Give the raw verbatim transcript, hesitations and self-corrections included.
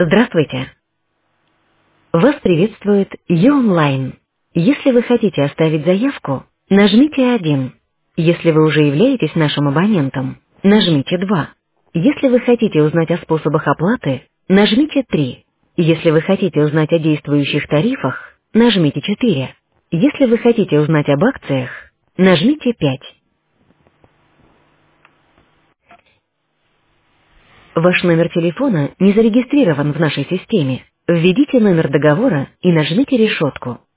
Здравствуйте! Вас приветствует Ю-онлайн. Если вы хотите оставить заявку, нажмите один. Если вы уже являетесь нашим абонентом, нажмите два. Если вы хотите узнать о способах оплаты, нажмите три. Если вы хотите узнать о действующих тарифах, нажмите четыре. Если вы хотите узнать об акциях, нажмите пять. Ваш номер телефона не зарегистрирован в нашей системе. Введите номер договора и нажмите решетку.